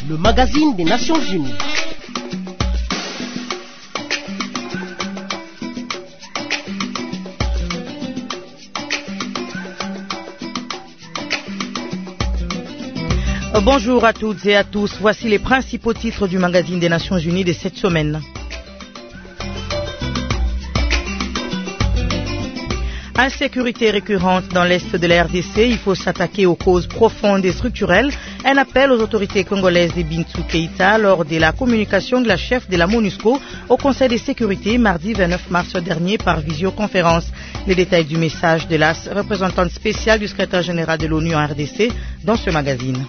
le magazine des Nations Unies. Bonjour à toutes et à tous. Voici les principaux titres du magazine des Nations Unies de cette semaine. Insécurité récurrente dans l'est de la RDC, il faut s'attaquer aux causes profondes et structurelles. Un appel aux autorités congolaises de Bintou Keïta lors de la communication de la chef de la MONUSCO au Conseil de sécurité mardi 29 mars dernier par visioconférence. Les détails du message de la représentante spéciale du secrétaire général de l'ONU en RDC dans ce magazine.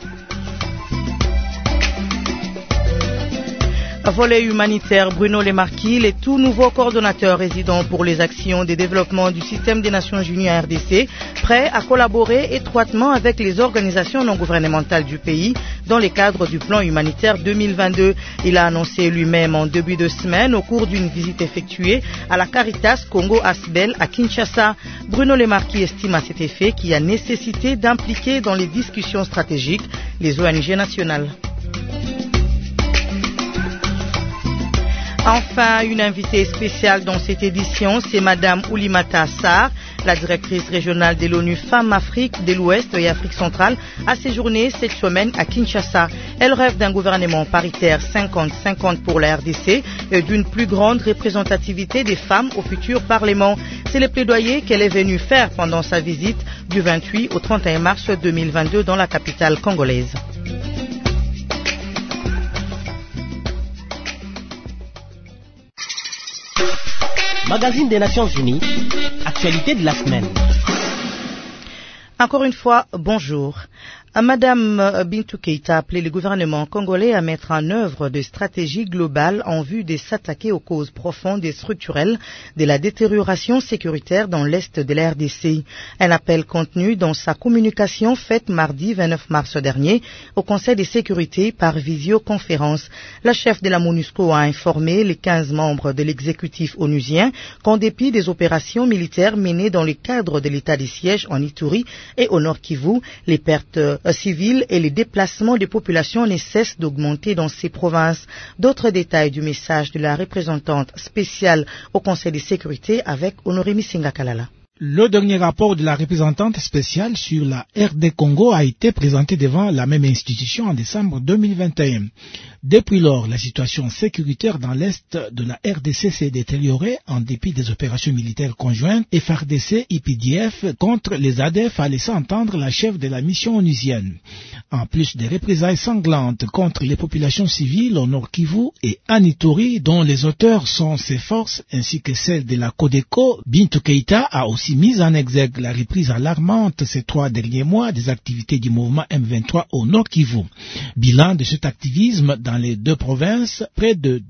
Volet humanitaire, Bruno Lemarquis, le tout nouveau coordonnateur résident pour les actions de développement du système des Nations Unies en RDC, prêt à collaborer étroitement avec les organisations non gouvernementales du pays dans le cadre du plan humanitaire 2022. Il a annoncé lui-même en début de semaine au cours d'une visite effectuée à la Caritas Congo Asbel à Kinshasa. Bruno Lemarquis estime à cet effet qu'il y a nécessité d'impliquer dans les discussions stratégiques les ONG nationales. Enfin, une invitée spéciale dans cette édition, c'est Madame Oulimata Sarr, la directrice régionale de l'ONU Femmes Afrique de l'Ouest et Afrique centrale, a séjourné cette semaine à Kinshasa. Elle rêve d'un gouvernement paritaire 50-50 pour la RDC et d'une plus grande représentativité des femmes au futur Parlement. C'est le plaidoyer qu'elle est venue faire pendant sa visite du 28 au 31 mars 2022 dans la capitale congolaise. Magazine des Nations Unies, actualité de la semaine. Encore une fois, bonjour. Madame Bintou Keïta a appelé le gouvernement congolais à mettre en œuvre des stratégies globales en vue de s'attaquer aux causes profondes et structurelles de la détérioration sécuritaire dans l'est de la RDC. Un appel contenu dans sa communication faite mardi 29 mars dernier au Conseil de sécurité par visioconférence. La chef de la MONUSCO a informé les 15 membres de l'exécutif onusien qu'en dépit des opérations militaires menées dans le cadre de l'état de siège en Ituri et au Nord Kivu, les pertes civiles et les déplacements des populations ne cessent d'augmenter dans ces provinces. D'autres détails du message de la représentante spéciale au Conseil de sécurité avec Honoré Misinga Kalala. Le dernier rapport de la représentante spéciale sur la RD Congo a été présenté devant la même institution en décembre 2021. Depuis lors, la situation sécuritaire dans l'est de la RDC s'est détériorée en dépit des opérations militaires conjointes FARDC-IPDF contre les ADF, a laissé entendre la chef de la mission onusienne. En plus des représailles sanglantes contre les populations civiles au Nord Kivu et en Ituri, dont les auteurs sont ces forces, ainsi que celles de la Codeco, Bintou Keïta a aussi mis en exergue la reprise alarmante ces 3 derniers mois des activités du mouvement M23 au Nord Kivu. Bilan de cet activisme dans les 2 provinces, près de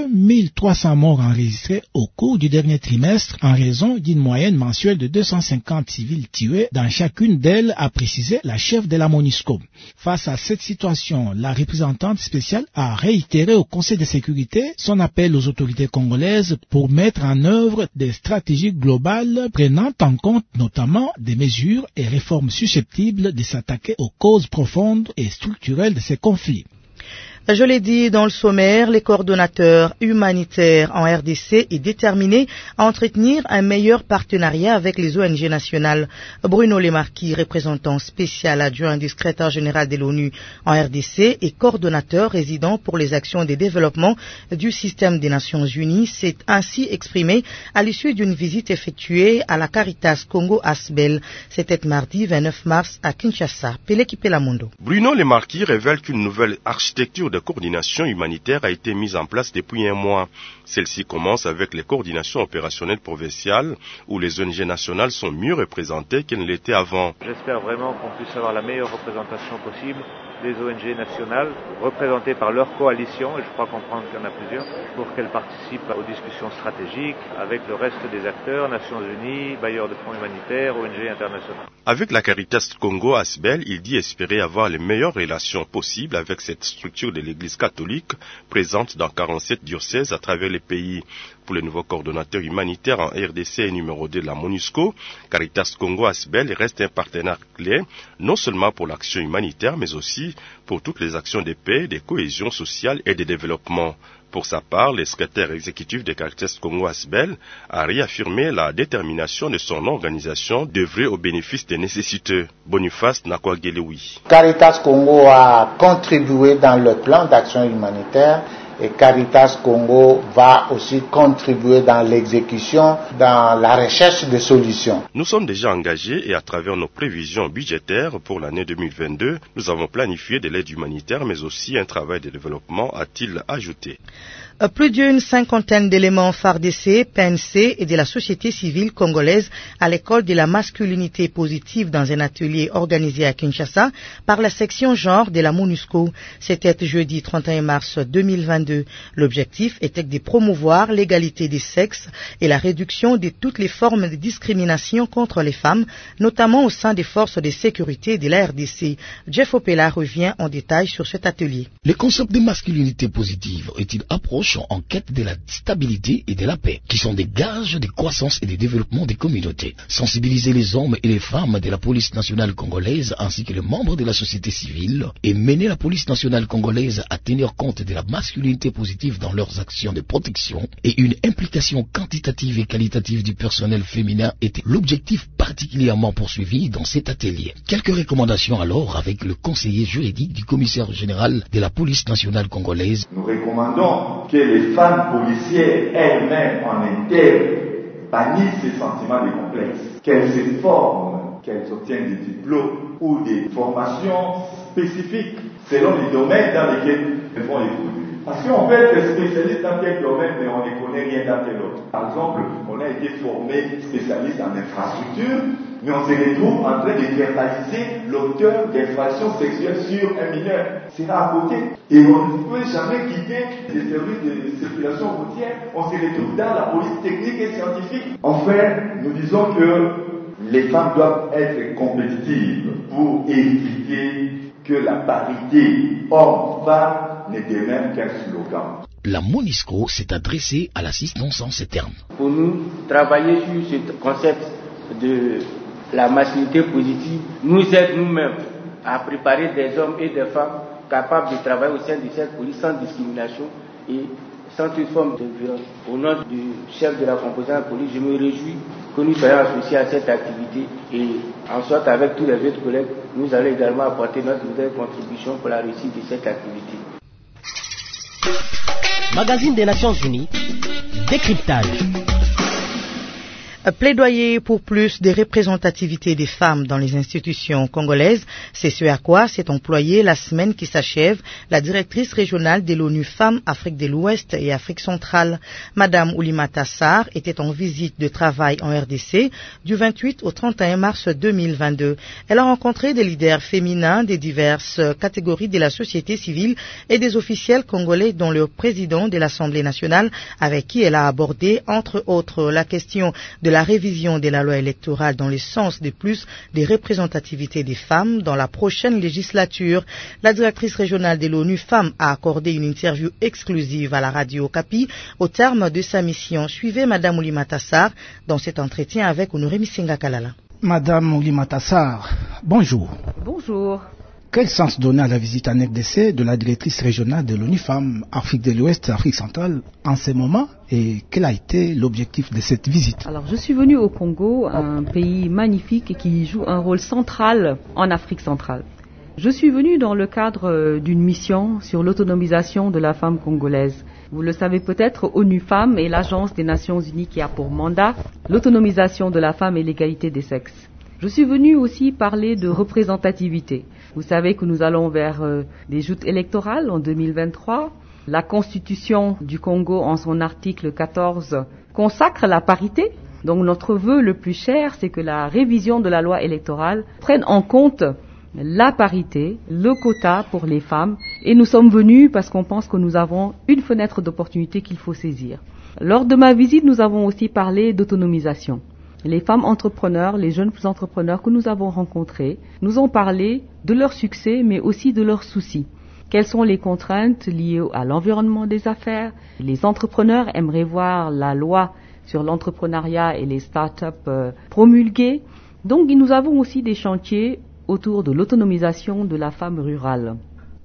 2300 morts enregistrés au cours du dernier trimestre en raison d'une moyenne mensuelle de 250 civils tués dans chacune d'elles, a précisé la chef de la MONUSCO. Face à cette situation, la représentante spéciale a réitéré au Conseil de sécurité son appel aux autorités congolaises pour mettre en œuvre des stratégies globales prenant en compte notamment des mesures et réformes susceptibles de s'attaquer aux causes profondes et structurelles de ces conflits. Je l'ai dit dans le sommaire, les coordonnateurs humanitaires en RDC est déterminé à entretenir un meilleur partenariat avec les ONG nationales. Bruno Lemarquis, représentant spécial adjoint du secrétaire général de l'ONU en RDC et coordonnateur résident pour les actions de développement du système des Nations Unies, s'est ainsi exprimé à l'issue d'une visite effectuée à la Caritas Congo Asbel. C'était mardi 29 mars à Kinshasa. Peleki Pelamondo. Bruno Lemarquis révèle qu'une nouvelle architecture de coordination humanitaire a été mise en place depuis un mois. Celle-ci commence avec les coordinations opérationnelles provinciales où les ONG nationales sont mieux représentées qu'elles ne l'étaient avant. J'espère vraiment qu'on puisse avoir la meilleure représentation possible des ONG nationales représentées par leur coalition, et je crois comprendre qu'il y en a plusieurs, pour qu'elles participent aux discussions stratégiques avec le reste des acteurs, Nations Unies, bailleurs de fonds humanitaires, ONG internationales. Avec la Caritas Congo Asbel, il dit espérer avoir les meilleures relations possibles avec cette structure de l'Église catholique présente dans 47 diocèses à travers les pays. Pour le nouveau coordonnateur humanitaire en RDC et numéro 2 de la MONUSCO, Caritas Congo Asbel reste un partenaire clé, non seulement pour l'action humanitaire, mais aussi stratégie pour toutes les actions de paix, de cohésion sociale et de développement. Pour sa part, le secrétaire exécutif de Caritas Congo Asbel a réaffirmé la détermination de son organisation d'œuvrer au bénéfice des nécessiteux. Boniface Nakwagelewi. Caritas Congo a contribué dans le plan d'action humanitaire et Caritas Congo va aussi contribuer dans l'exécution, dans la recherche de solutions. Nous sommes déjà engagés et à travers nos prévisions budgétaires pour l'année 2022, nous avons planifié de l'aide humanitaire mais aussi un travail de développement, a-t-il ajouté. Plus d'une cinquantaine d'éléments FARDC, PNC et de la société civile congolaise à l'école de la masculinité positive dans un atelier organisé à Kinshasa par la section genre de la MONUSCO. C'était jeudi 31 mars 2022. L'objectif était de promouvoir l'égalité des sexes et la réduction de toutes les formes de discrimination contre les femmes, notamment au sein des forces de sécurité de la RDC. Jeff Opela revient en détail sur cet atelier. Le concept de masculinité positive est une approche en quête de la stabilité et de la paix, qui sont des gages de croissance et de développement des communautés. Sensibiliser les hommes et les femmes de la police nationale congolaise ainsi que les membres de la société civile et mener la police nationale congolaise à tenir compte de la masculinité positive dans leurs actions de protection et une implication quantitative et qualitative du personnel féminin était l'objectif particulièrement poursuivi dans cet atelier. Quelques recommandations alors avec le conseiller juridique du commissaire général de la police nationale congolaise. Nous recommandons que les femmes policières elles-mêmes en interne bannissent ces sentiments de complexe, qu'elles se forment, qu'elles obtiennent des diplômes ou des formations spécifiques selon les domaines dans lesquels elles vont évoluer. Parce qu'on peut être spécialiste dans quel domaine, mais on ne connaît rien dans quel autre. Par exemple, on a été formé spécialiste en infrastructure, mais on se retrouve en train de verbaliser l'auteur d'infractions sexuelles sur un mineur. C'est là à côté. Et on ne peut jamais quitter les services de circulation routière. On se retrouve dans la police technique et scientifique. Enfin, nous disons que les femmes doivent être compétitives pour éviter que la parité homme-femme n'est de même qu'un slogan. La MONUSCO s'est adressée à l'assistance en ces termes. Pour nous, travailler sur ce concept de la masculinité positive nous aide nous-mêmes à préparer des hommes et des femmes capables de travailler au sein de cette police sans discrimination et sans toute forme de violence. Au nom du chef de la composante de la police, je me réjouis que nous soyons associés à cette activité et en sorte avec tous les autres collègues, nous allons également apporter notre nouvelle contribution pour la réussite de cette activité. Magazine des Nations Unies, décryptage. Plaidoyer pour plus de représentativité des femmes dans les institutions congolaises, c'est ce à quoi s'est employée la semaine qui s'achève la directrice régionale de l'ONU Femmes Afrique de l'Ouest et Afrique centrale. Madame Oulimata Sarr était en visite de travail en RDC du 28 au 31 mars 2022. Elle a rencontré des leaders féminins des diverses catégories de la société civile et des officiels congolais dont le président de l'Assemblée nationale avec qui elle a abordé entre autres la question de la révision de la loi électorale dans le sens de plus des représentativités des femmes dans la prochaine législature. La directrice régionale de l'ONU Femmes a accordé une interview exclusive à la radio Okapi au terme de sa mission. Suivez Madame Oulimata Sarr dans cet entretien avec Honoré Misinga Kalala. Madame Oulimata Sarr, bonjour. Bonjour. Quel sens donner à la visite en RDC de la directrice régionale de l'ONU Femmes Afrique de l'Ouest et Afrique centrale en ce moment et quel a été l'objectif de cette visite? Alors, je suis venue au Congo, un pays magnifique qui joue un rôle central en Afrique centrale. Je suis venue dans le cadre d'une mission sur l'autonomisation de la femme congolaise. Vous le savez peut-être, ONU Femmes est l'agence des Nations Unies qui a pour mandat l'autonomisation de la femme et l'égalité des sexes. Je suis venue aussi parler de représentativité. Vous savez que nous allons vers des joutes électorales en 2023. La Constitution du Congo, en son article 14, consacre la parité. Donc notre vœu le plus cher, c'est que la révision de la loi électorale prenne en compte la parité, le quota pour les femmes. Et nous sommes venus parce qu'on pense que nous avons une fenêtre d'opportunité qu'il faut saisir. Lors de ma visite, nous avons aussi parlé d'autonomisation. Les femmes entrepreneurs, les jeunes entrepreneurs que nous avons rencontrés nous ont parlé de leur succès mais aussi de leurs soucis. Quelles sont les contraintes liées à l'environnement des affaires? Les entrepreneurs aimeraient voir la loi sur l'entrepreneuriat et les start-up promulguée. Donc nous avons aussi des chantiers autour de l'autonomisation de la femme rurale.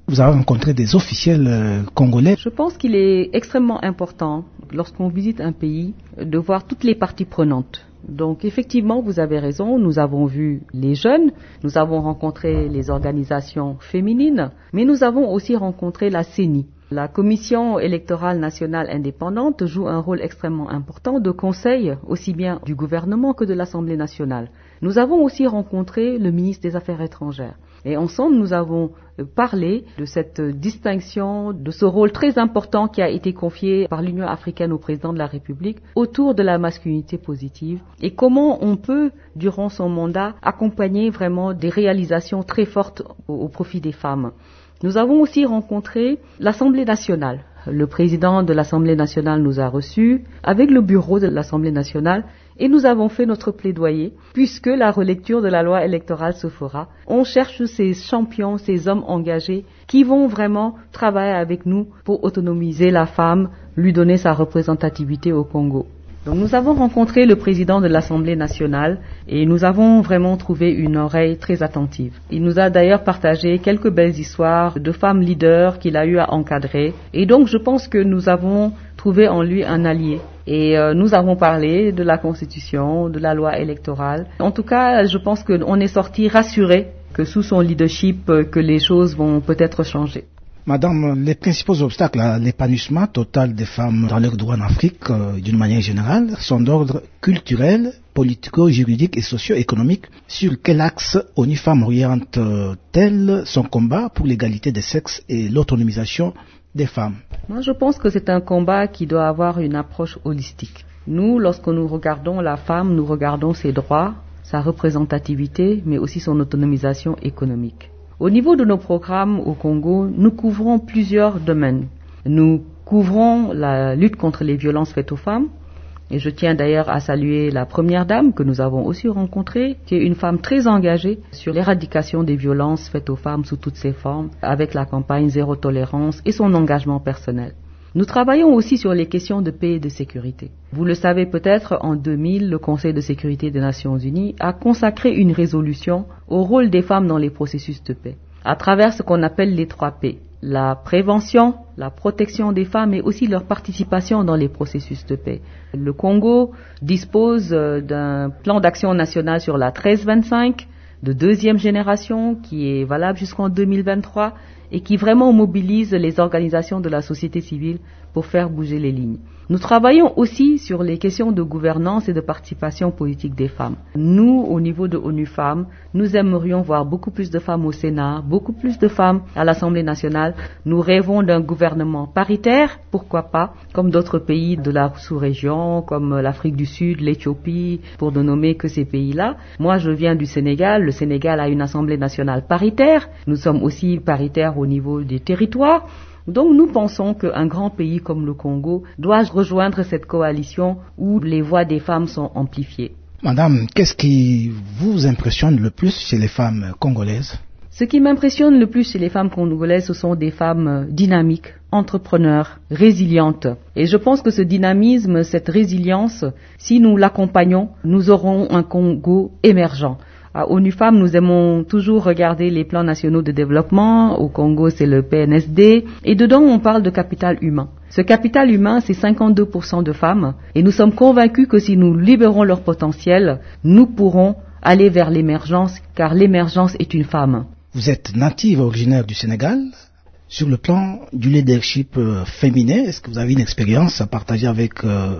vous avez rencontré des officiels congolais. Je pense qu'il est extrêmement important, lorsqu'on visite un pays, de voir toutes les parties prenantes. Donc effectivement, vous avez raison, nous avons vu les jeunes, nous avons rencontré les organisations féminines, mais nous avons aussi rencontré la CENI. La Commission électorale nationale indépendante joue un rôle extrêmement important de conseil aussi bien du gouvernement que de l'Assemblée nationale. Nous avons aussi rencontré le ministre des Affaires étrangères. Et ensemble, nous avons parlé de cette distinction, de ce rôle très important qui a été confié par l'Union africaine au président de la République autour de la masculinité positive et comment on peut, durant son mandat, accompagner vraiment des réalisations très fortes au profit des femmes. Nous avons aussi rencontré l'Assemblée nationale. Le président de l'Assemblée nationale nous a reçus avec le bureau de l'Assemblée nationale et nous avons fait notre plaidoyer puisque la relecture de la loi électorale se fera. On cherche ces champions, ces hommes engagés qui vont vraiment travailler avec nous pour autonomiser la femme, lui donner sa représentativité au Congo. Donc nous avons rencontré le président de l'Assemblée nationale et nous avons vraiment trouvé une oreille très attentive. Il nous a d'ailleurs partagé quelques belles histoires de femmes leaders qu'il a eu à encadrer. Et donc je pense que nous avons trouvé en lui un allié. Et nous avons parlé de la Constitution, de la loi électorale. En tout cas, je pense qu'on est sorti rassuré que sous son leadership, que les choses vont peut-être changer. Madame, les principaux obstacles à l'épanouissement total des femmes dans leurs droits en Afrique, d'une manière générale, sont d'ordre culturel, politico-juridique et socio-économique. Sur quel axe ONU Femmes oriente-t-elle son combat pour l'égalité des sexes et l'autonomisation des femmes? Moi, je pense que c'est un combat qui doit avoir une approche holistique. Nous, lorsque nous regardons la femme, nous regardons ses droits, sa représentativité, mais aussi son autonomisation économique. Au niveau de nos programmes au Congo, nous couvrons plusieurs domaines. Nous couvrons la lutte contre les violences faites aux femmes, et je tiens d'ailleurs à saluer la première dame que nous avons aussi rencontrée, qui est une femme très engagée sur l'éradication des violences faites aux femmes sous toutes ses formes, avec la campagne Zéro Tolérance et son engagement personnel. Nous travaillons aussi sur les questions de paix et de sécurité. Vous le savez peut-être, en 2000, le Conseil de sécurité des Nations Unies a consacré une résolution au rôle des femmes dans les processus de paix, à travers ce qu'on appelle les 3 P. La prévention, la protection des femmes et aussi leur participation dans les processus de paix. Le Congo dispose d'un plan d'action national sur la 1325, de 2e génération, qui est valable jusqu'en 2023 et qui vraiment mobilise les organisations de la société civile pour faire bouger les lignes. Nous travaillons aussi sur les questions de gouvernance et de participation politique des femmes. Nous, au niveau de ONU Femmes, nous aimerions voir beaucoup plus de femmes au Sénat, beaucoup plus de femmes à l'Assemblée nationale. Nous rêvons d'un gouvernement paritaire, pourquoi pas, comme d'autres pays de la sous-région, comme l'Afrique du Sud, l'Éthiopie, pour ne nommer que ces pays-là. Moi, je viens du Sénégal. Le Sénégal a une Assemblée nationale paritaire. Nous sommes aussi paritaires au niveau des territoires. Donc nous pensons qu'un grand pays comme le Congo doit rejoindre cette coalition où les voix des femmes sont amplifiées. Madame, qu'est-ce qui vous impressionne le plus chez les femmes congolaises? Ce qui m'impressionne le plus chez les femmes congolaises, ce sont des femmes dynamiques, entrepreneurs, résilientes. Et je pense que ce dynamisme, cette résilience, si nous l'accompagnons, nous aurons un Congo émergent. À ONU Femmes, nous aimons toujours regarder les plans nationaux de développement. Au Congo, c'est le PNSD. Et dedans, on parle de capital humain. Ce capital humain, c'est 52% de femmes. Et nous sommes convaincus que si nous libérons leur potentiel, nous pourrons aller vers l'émergence, car l'émergence est une femme. Vous êtes native originaire du Sénégal. Sur le plan du leadership féminin, est-ce que vous avez une expérience à partager avec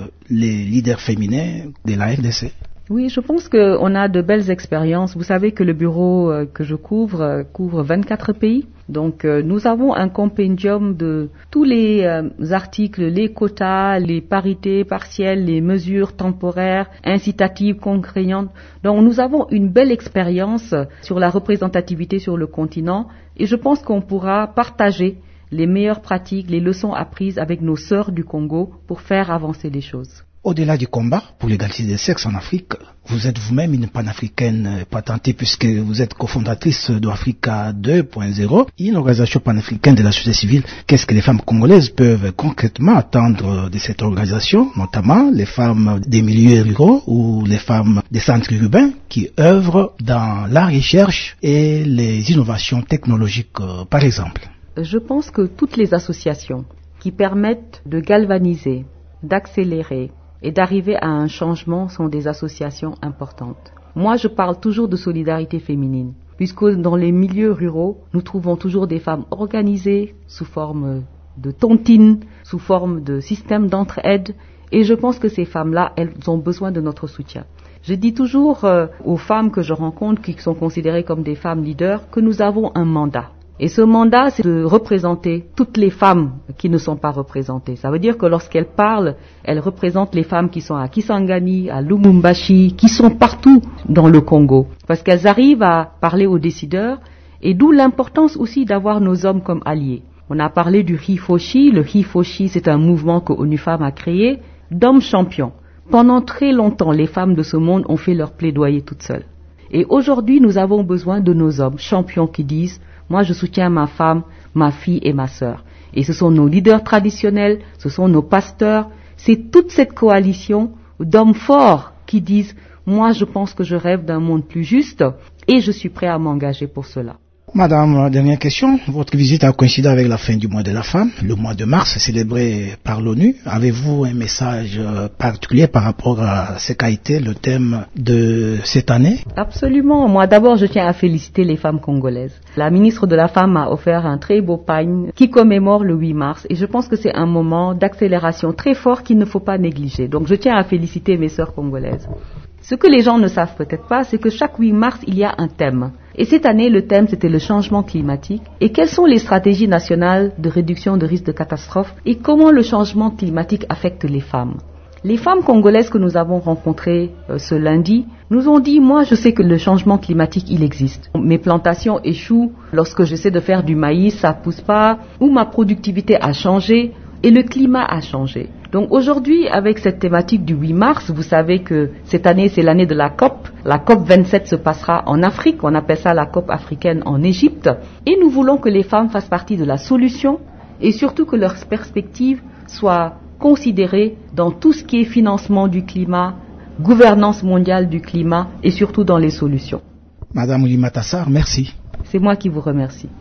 les leaders féminins de la RDC? Oui, je pense qu'on a de belles expériences. Vous savez que le bureau que je couvre 24 pays. Donc nous avons un compendium de tous les articles, les quotas, les parités partielles, les mesures temporaires, incitatives, contraignantes. Donc nous avons une belle expérience sur la représentativité sur le continent et je pense qu'on pourra partager les meilleures pratiques, les leçons apprises avec nos sœurs du Congo pour faire avancer les choses. Au-delà du combat pour l'égalité des sexes en Afrique, vous êtes vous-même une panafricaine patentée puisque vous êtes cofondatrice d'Africa 2.0, une organisation panafricaine de la société civile. Qu'est-ce que les femmes congolaises peuvent concrètement attendre de cette organisation, notamment les femmes des milieux ruraux ou les femmes des centres urbains qui œuvrent dans la recherche et les innovations technologiques, par exemple? Je pense que toutes les associations qui permettent de galvaniser, d'accélérer et d'arriver à un changement sont des associations importantes. Moi, je parle toujours de solidarité féminine, puisque dans les milieux ruraux, nous trouvons toujours des femmes organisées sous forme de tontines, sous forme de systèmes d'entraide, et je pense que ces femmes-là, elles ont besoin de notre soutien. Je dis toujours aux femmes que je rencontre, qui sont considérées comme des femmes leaders, que nous avons un mandat. Et ce mandat, c'est de représenter toutes les femmes qui ne sont pas représentées. Ça veut dire que lorsqu'elles parlent, elles représentent les femmes qui sont à Kisangani, à Lumumbashi, qui sont partout dans le Congo. Parce qu'elles arrivent à parler aux décideurs, et d'où l'importance aussi d'avoir nos hommes comme alliés. On a parlé du Hifoshi. Le Hifoshi, c'est un mouvement que ONU Femmes a créé, d'hommes champions. Pendant très longtemps, les femmes de ce monde ont fait leur plaidoyer toutes seules. Et aujourd'hui, nous avons besoin de nos hommes champions qui disent « Moi, je soutiens ma femme, ma fille et ma sœur ». Et ce sont nos leaders traditionnels, ce sont nos pasteurs, c'est toute cette coalition d'hommes forts qui disent « Moi, je pense que je rêve d'un monde plus juste et je suis prêt à m'engager pour cela ». Madame, dernière question. Votre visite a coïncidé avec la fin du mois de la femme, le mois de mars, célébré par l'ONU. Avez-vous un message particulier par rapport à ce qu'a été le thème de cette année? Absolument. Moi, d'abord, je tiens à féliciter les femmes congolaises. La ministre de la Femme m'a offert un très beau pagne qui commémore le 8 mars. Et je pense que c'est un moment d'accélération très fort qu'il ne faut pas négliger. Donc, je tiens à féliciter mes sœurs congolaises. Ce que les gens ne savent peut-être pas, c'est que chaque 8 mars, il y a un thème. Et cette année, le thème, c'était le changement climatique. Et quelles sont les stratégies nationales de réduction de risque de catastrophe et comment le changement climatique affecte les femmes? Les femmes congolaises que nous avons rencontrées ce lundi nous ont dit, moi, je sais que le changement climatique, il existe. Mes plantations échouent lorsque j'essaie de faire du maïs, ça pousse pas, ou ma productivité a changé et le climat a changé. Donc aujourd'hui, avec cette thématique du 8 mars, vous savez que cette année, c'est l'année de la COP. La COP 27 se passera en Afrique, on appelle ça la COP africaine en Égypte. Et nous voulons que les femmes fassent partie de la solution et surtout que leurs perspectives soient considérées dans tout ce qui est financement du climat, gouvernance mondiale du climat et surtout dans les solutions. Madame Oulimata Sarr, merci. C'est moi qui vous remercie.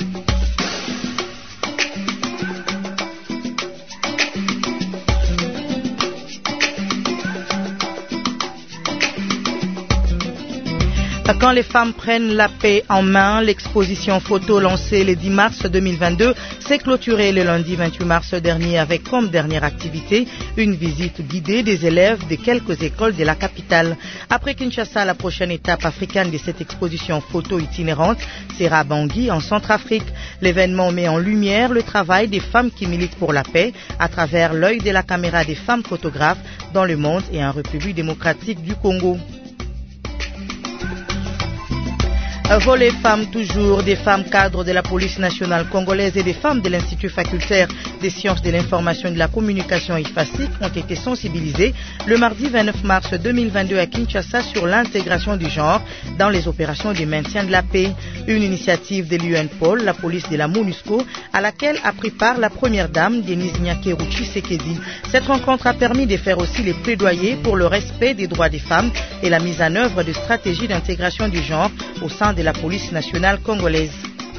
Quand les femmes prennent la paix en main, l'exposition photo lancée le 10 mars 2022 s'est clôturée le lundi 28 mars dernier avec comme dernière activité une visite guidée des élèves de quelques écoles de la capitale. Après Kinshasa, la prochaine étape africaine de cette exposition photo itinérante sera Bangui en Centrafrique. L'événement met en lumière le travail des femmes qui militent pour la paix à travers l'œil de la caméra des femmes photographes dans le monde et en République démocratique du Congo. Volet femmes toujours, des femmes cadres de la police nationale congolaise et des femmes de l'Institut facultaire des sciences de l'information et de la communication IFASIC ont été sensibilisées le mardi 29 mars 2022 à Kinshasa sur l'intégration du genre dans les opérations de maintien de la paix. Une initiative de l'UNPOL, la police de la MONUSCO, à laquelle a pris part la première dame Denise Nyakeruchi Sekedi. Cette rencontre a permis de faire aussi les plaidoyers pour le respect des droits des femmes et la mise en œuvre de stratégies d'intégration du genre au sein de la police nationale congolaise.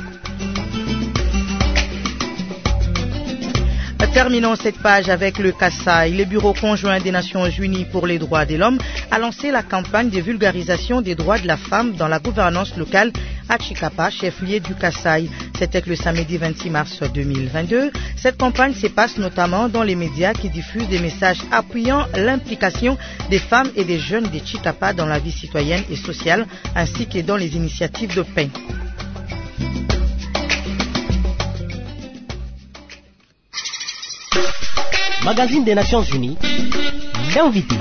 Terminons cette page avec le Kasaï. Le Bureau conjoint des Nations Unies pour les droits de l'homme a lancé la campagne de vulgarisation des droits de la femme dans la gouvernance locale à Chikapa, chef-lieu du Kasaï. C'était le samedi 26 mars 2022. Cette campagne se passe notamment dans les médias qui diffusent des messages appuyant l'implication des femmes et des jeunes de Chikapa dans la vie citoyenne et sociale, ainsi que dans les initiatives de paix. Magazine des Nations Unies, l'invité.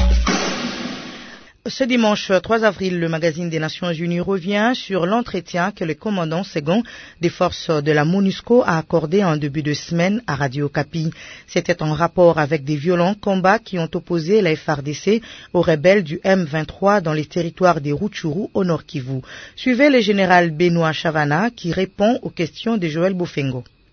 Ce dimanche 3 avril, le magazine des Nations Unies revient sur l'entretien que le commandant second des forces de la MONUSCO a accordé en début de semaine à Radio Okapi. C'était en rapport avec des violents combats qui ont opposé la FARDC aux rebelles du M23 dans les territoires des Rutshuru au Nord Kivu. Suivez le général Benoît Chavana qui répond aux questions de Joël Bofengo.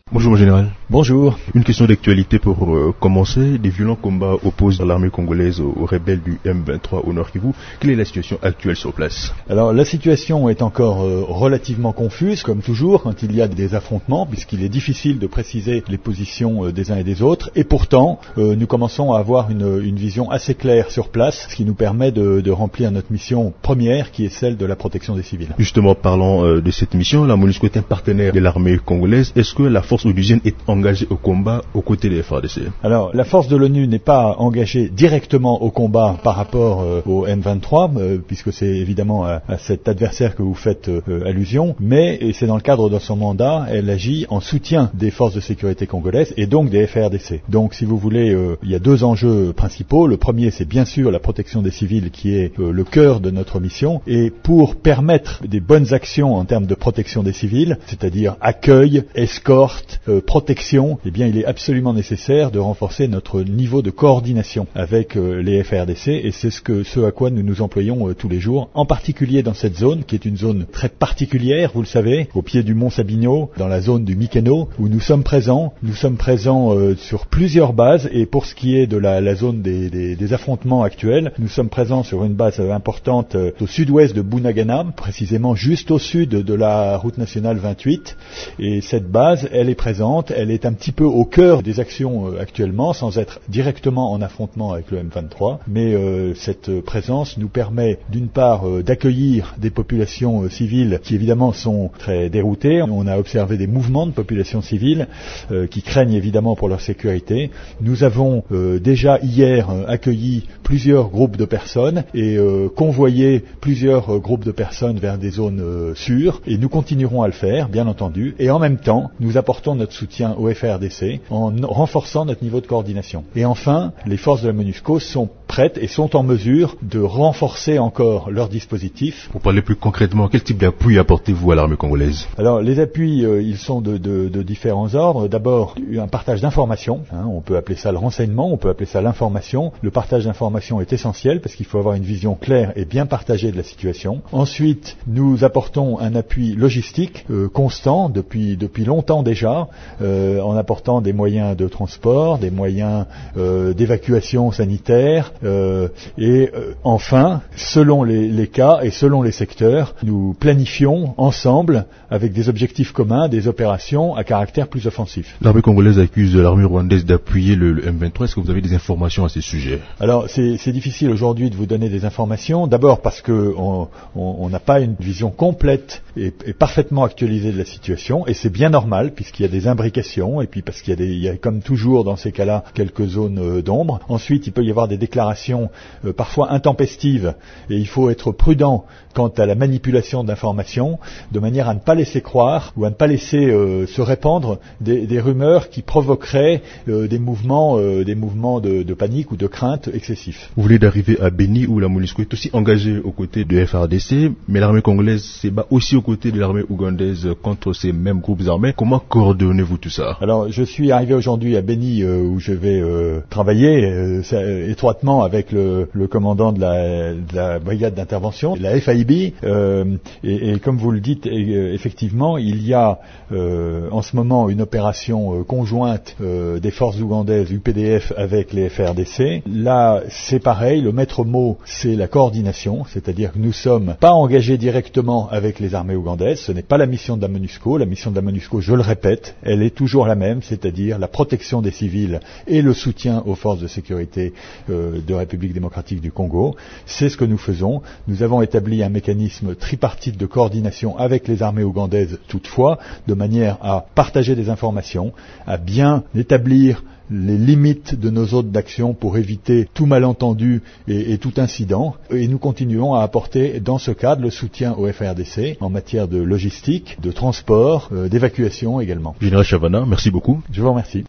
Bonjour mon général. Bonjour. Une question d'actualité pour commencer. Des violents combats opposent l'armée congolaise aux rebelles du M23 au Nord Kivu. Quelle est la situation actuelle sur place? Alors la situation est encore relativement confuse, comme toujours, quand il y a des affrontements, puisqu'il est difficile de préciser les positions des uns et des autres. Et pourtant, nous commençons à avoir une vision assez claire sur place, ce qui nous permet de remplir notre mission première, qui est celle de la protection des civils. Justement, parlant de cette mission, la MONUSCO est un partenaire de l'armée congolaise. Est-ce que la force onusienne est engagée au combat aux côtés des FARDC? Alors, la force de l'ONU n'est pas engagée directement au combat par rapport au M23, puisque c'est évidemment à cet adversaire que vous faites allusion, mais et c'est dans le cadre de son mandat, elle agit en soutien des forces de sécurité congolaises et donc des FARDC. Donc, si vous voulez, il y a deux enjeux principaux. Le premier, c'est bien sûr la protection des civils qui est le cœur de notre mission, et pour permettre des bonnes actions en termes de protection des civils, c'est-à-dire accueil, escorte, protection, eh bien il est absolument nécessaire de renforcer notre niveau de coordination avec les FARDC, et c'est ce à quoi nous nous employons tous les jours, en particulier dans cette zone qui est une zone très particulière, vous le savez, au pied du mont Sabinyo, dans la zone du Mikeno, où nous sommes présents. Nous sommes présents sur plusieurs bases, et pour ce qui est de la zone des affrontements actuels, nous sommes présents sur une base importante au sud-ouest de Bunagana, précisément juste au sud de la route nationale 28, et cette base, elle est présente, elle est un petit peu au cœur des actions actuellement, sans être directement en affrontement avec le M23, mais cette présence nous permet d'une part d'accueillir des populations civiles qui évidemment sont très déroutées. On a observé des mouvements de populations civiles qui craignent évidemment pour leur sécurité. Nous avons déjà hier accueilli plusieurs groupes de personnes et convoyé plusieurs groupes de personnes vers des zones sûres, et nous continuerons à le faire, bien entendu, et en même temps, nous apportons notre soutien au FARDC en renforçant notre niveau de coordination. Et enfin, les forces de la MONUSCO sont prêtes et sont en mesure de renforcer encore leur dispositif. Pour parler plus concrètement, quel type d'appui apportez-vous à l'armée congolaise? Alors, les appuis, ils sont de différents ordres. D'abord, un partage d'informations. On peut appeler ça le renseignement, on peut appeler ça l'information. Le partage d'informations est essentiel parce qu'il faut avoir une vision claire et bien partagée de la situation. Ensuite, nous apportons un appui logistique constant depuis longtemps déjà, en apportant des moyens de transport, des moyens d'évacuation sanitaire, et enfin, selon les cas et selon les secteurs, nous planifions ensemble, avec des objectifs communs, des opérations à caractère plus offensif. L'armée congolaise accuse l'armée rwandaise d'appuyer le M23. Est-ce que vous avez des informations à ce sujet? Alors, c'est difficile aujourd'hui de vous donner des informations. D'abord parce que on n'a pas une vision complète et parfaitement actualisée de la situation, et c'est bien normal puisqu'il y a des imbrications, et puis parce qu'il y a comme toujours dans ces cas-là quelques zones d'ombre. Ensuite, il peut y avoir des déclarations parfois intempestives, et il faut être prudent quant à la manipulation d'informations, de manière à ne pas laisser croire ou à ne pas laisser se répandre des rumeurs qui provoqueraient des mouvements de panique ou de crainte excessifs. Vous venez d'arriver à Beni, où la MONUSCO est aussi engagée aux côtés de FARDC, mais l'armée congolaise se bat aussi aux côtés de l'armée ougandaise contre ces mêmes groupes armés. Comment coordonnez-vous tout ça? Alors, je suis arrivé aujourd'hui à Beni, où je vais travailler étroitement avec le commandant de la brigade d'intervention, la FAIB, et comme vous le dites, effectivement, il y a en ce moment une opération conjointe des forces ougandaises UPDF avec les FARDC. Là, c'est pareil, le maître mot, c'est la coordination, c'est-à-dire que nous ne sommes pas engagés directement avec les armées ougandaises, ce n'est pas la mission de la MONUSCO. La mission de la MONUSCO, je le répète, elle est toujours la même, c'est-à-dire la protection des civils et le soutien aux forces de sécurité de République démocratique du Congo. C'est ce que nous faisons. Nous avons établi un mécanisme tripartite de coordination avec les armées ougandaises toutefois, de manière à partager des informations, à bien établir les limites de nos zones d'action pour éviter tout malentendu et tout incident. Et nous continuons à apporter dans ce cadre le soutien au FARDC en matière de logistique, de transport, d'évacuation également. Général Chavana, merci beaucoup. Je vous remercie.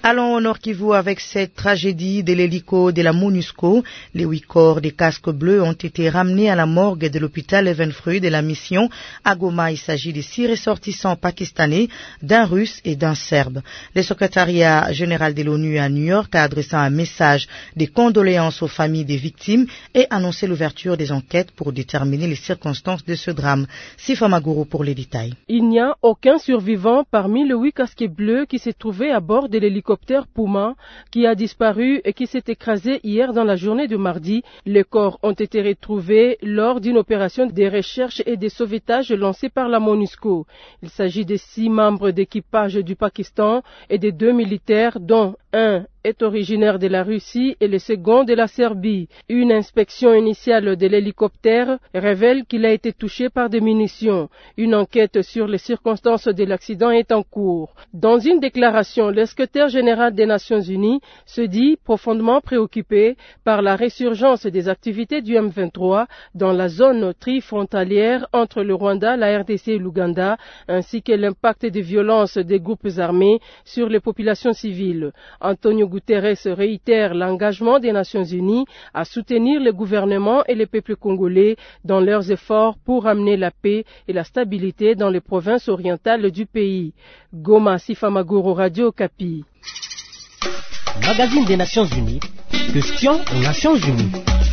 Allons au Nord Kivu avec cette tragédie de l'hélico de la MONUSCO. Les 8 corps des casques bleus ont été ramenés à la morgue de l'hôpital Evenfruit de la mission à Goma. Il s'agit de 6 ressortissants pakistanais, d'un Russe et d'un Serbe. Le secrétariat général de l'ONU à New York a adressé un message de condoléances aux familles des victimes et annoncé l'ouverture des enquêtes pour déterminer les circonstances de ce drame. Sifa Maguru pour les détails. Il n'y a aucun survivant parmi les 8 casques bleus qui s'est trouvé à bord de l'hélicoptère Puma qui a disparu et qui s'est écrasé hier dans la journée de mardi. Les corps ont été retrouvés lors d'une opération de recherche et de sauvetage lancée par la MONUSCO. Il s'agit de 6 membres d'équipage du Pakistan et de 2 militaires dont un est originaire de la Russie et le second de la Serbie. Une inspection initiale de l'hélicoptère révèle qu'il a été touché par des munitions. Une enquête sur les circonstances de l'accident est en cours. Dans une déclaration, le secrétaire général des Nations Unies se dit profondément préoccupé par la résurgence des activités du M23 dans la zone trifrontalière entre le Rwanda, la RDC et l'Ouganda, ainsi que l'impact des violences des groupes armés sur les populations civiles. Antonio Guterres réitère l'engagement des Nations Unies à soutenir le gouvernement et les peuples congolais dans leurs efforts pour amener la paix et la stabilité dans les provinces orientales du pays. Goma, Sifa Maguru, Radio Okapi. Magazine des Nations Unies, question aux Nations Unies.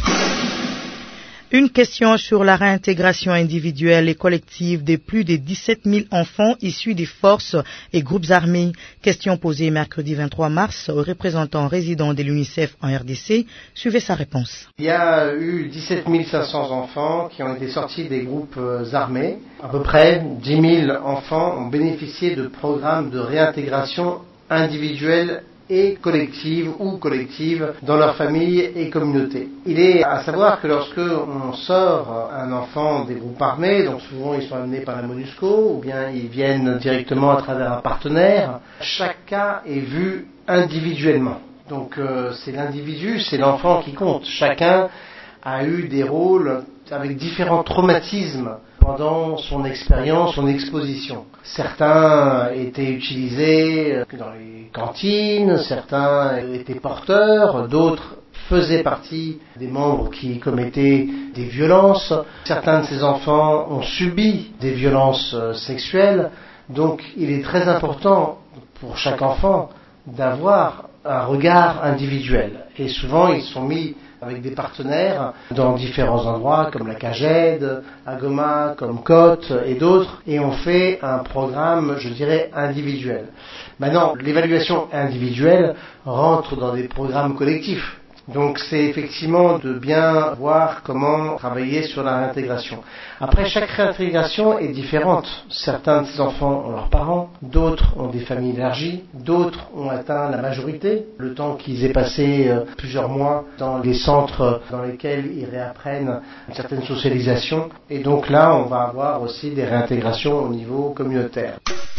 Une question sur la réintégration individuelle et collective de plus de 17 000 enfants issus des forces et groupes armés. Question posée mercredi 23 mars aux représentants résidents de l'UNICEF en RDC. Suivez sa réponse. Il y a eu 17 500 enfants qui ont été sortis des groupes armés. À peu près 10 000 enfants ont bénéficié de programmes de réintégration individuelle et collective ou collective dans leur famille et communauté. Il est à savoir que lorsque on sort un enfant des groupes armés, donc souvent ils sont amenés par la MONUSCO ou bien ils viennent directement à travers un partenaire, chaque cas est vu individuellement. Donc c'est l'individu, c'est l'enfant qui compte. Chacun a eu des rôles avec différents traumatismes pendant son expérience, son exposition. Certains étaient utilisés dans les cantines, certains étaient porteurs, d'autres faisaient partie des membres qui commettaient des violences. Certains de ces enfants ont subi des violences sexuelles. Donc il est très important pour chaque enfant d'avoir un regard individuel. Et souvent ils sont mis avec des partenaires dans différents endroits comme la Caged, à Goma, comme Côte et d'autres, et on fait un programme, je dirais, individuel. Maintenant, l'évaluation individuelle rentre dans des programmes collectifs. Donc c'est effectivement de bien voir comment travailler sur la réintégration. Après, chaque réintégration est différente. Certains de ces enfants ont leurs parents, d'autres ont des familles élargies, d'autres ont atteint la majorité, le temps qu'ils aient passé plusieurs mois dans les centres dans lesquels ils réapprennent une certaine socialisation. Et donc là, on va avoir aussi des réintégrations au niveau communautaire.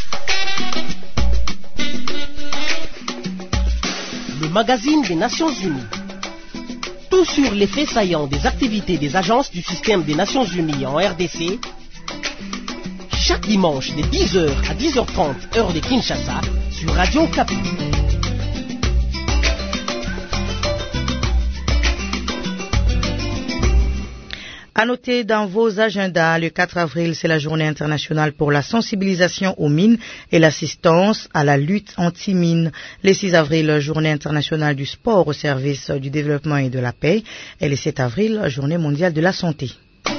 Le magazine des Nations Unies. Tout sur les faits saillants des activités des agences du système des Nations Unies en RDC, chaque dimanche de 10h à 10h30 heure de Kinshasa sur Radio Okapi. À noter dans vos agendas, le 4 avril, c'est la journée internationale pour la sensibilisation aux mines et l'assistance à la lutte anti-mines. Le 6 avril, journée internationale du sport au service du développement et de la paix. Et le 7 avril, journée mondiale de la santé.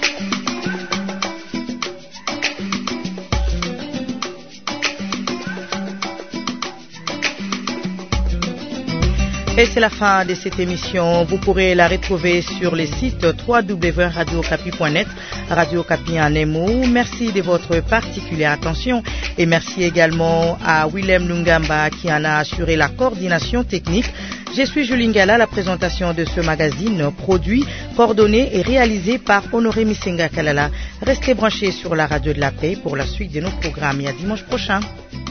Et c'est la fin de cette émission. Vous pourrez la retrouver sur le site www.radiocapi.net, Radio Okapi en un mot. Merci de votre particulière attention et merci également à Willem Lungamba qui en a assuré la coordination technique. Je suis Julie Ngala, la présentation de ce magazine produit, coordonné et réalisé par Honoré Misenga Kalala. Restez branchés sur la radio de la paix pour la suite de nos programmes et à dimanche prochain.